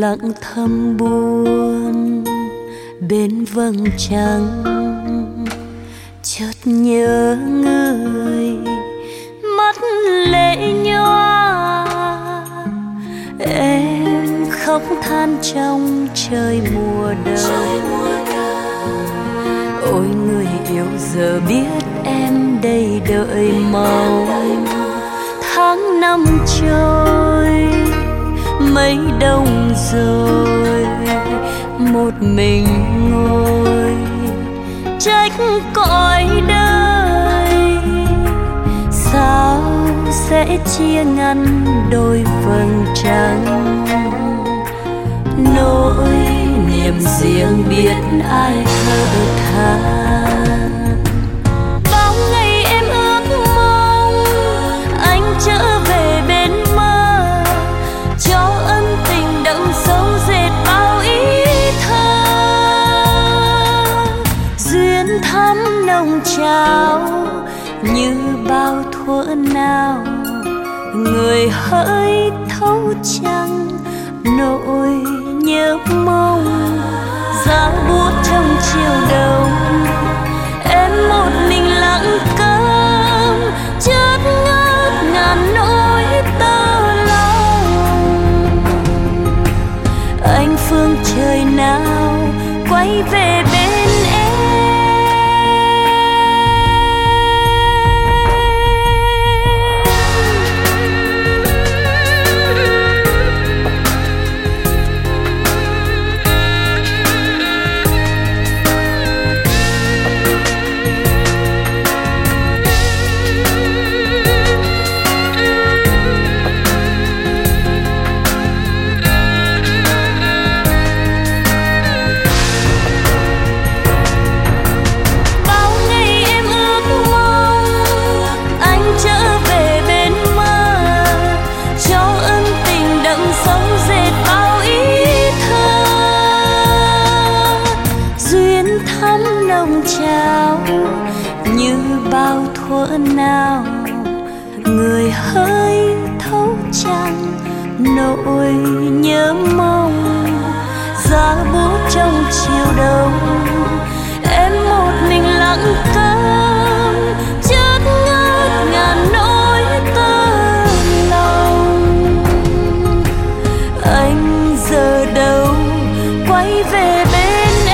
lặng thầm buồn bên vầng trăng, chợt nhớ người mắt lệ nhòa. Em khóc than trong trời mùa đông. Ôi người yêu giờ biết em đây đợi mong. Tháng năm trôi mấy đông rồi, một mình ngồi trách cõi đời. Sao sẽ chia ngăn đôi vầng trăng, nỗi niềm riêng biết ai thở than. Bao ngày em ước mong anh trở về bên mơ, cho ân tình đậm sâu dệt bao ý thơ. Duyên thắm nồng trào như bao thuở nào, người hỡi thấu chăng nỗi nhớ mong. Giá buốt trong chiều đông, em một mình lặng câm, chợt ngát ngàn nỗi tơ lòng. Anh phương trời nào quay về bên em. Như bao thuở nào, người hỡi thấu chăng nỗi nhớ mong. Giá buốt trong chiều đông, em một mình lặng câm, chợt ngát ngàn nỗi tơ lòng. Anh giờ đâu quay về bên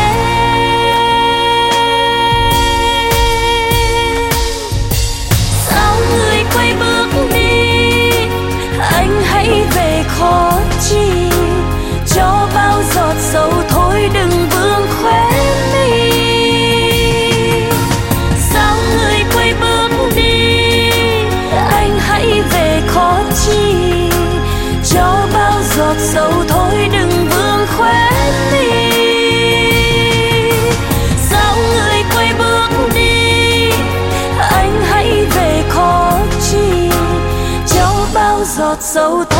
khó chi, cho bao giọt sầu thôi đừng vương khóe mi. Sao người quay bước đi, anh hãy về khó chi, cho bao giọt sầu thôi đừng vương khóe mi. Sao người quay bước đi, anh hãy về khó chi, cho bao giọt sầu thôi